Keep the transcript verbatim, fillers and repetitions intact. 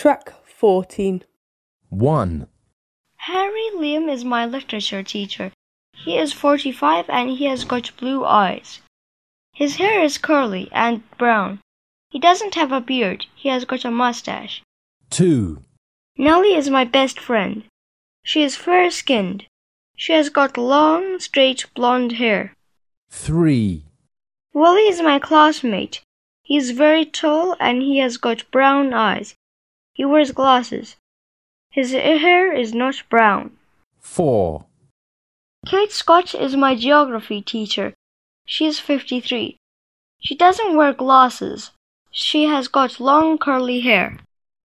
Track fourteen. one. Harry Liam is my literature teacher. He is forty-five and he has got blue eyes. His hair is curly and brown. He doesn't have a beard. He has got a mustache. two. Nellie is my best friend. She is fair-skinned. She has got long, straight blonde hair. three. Willie is my classmate. He is very tall and he has got brown eyes. He wears glasses. His hair is not brown. four. Kate Scott is my geography teacher. She is fifty-three. She doesn't wear glasses. She has got long curly hair.